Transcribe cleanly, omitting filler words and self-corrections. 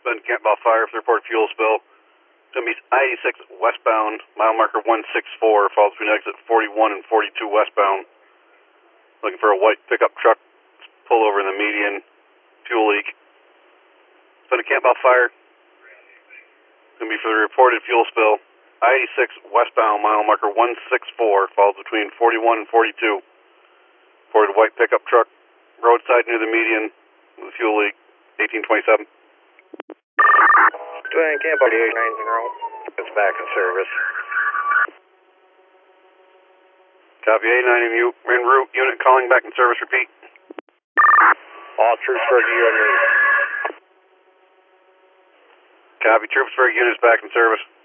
Been Campbell Fire for the report fuel spill. It's going to be I-86 westbound, mile marker 164, falls between exit 41 and 42 westbound. Looking for a white pickup truck, pull over in the median, fuel leak. It's been a Campbell Fire. It's going to be for the reported fuel spill. I-86 westbound, mile marker 164, falls between 41 and 42. Reported white pickup truck, roadside near the median, with a fuel leak, 1827. Twin Campbell 8890. It's back in service. Copy 89 en route, unit calling back in service, repeat. All Troopsburg units. Copy, Troopsburg units back in service.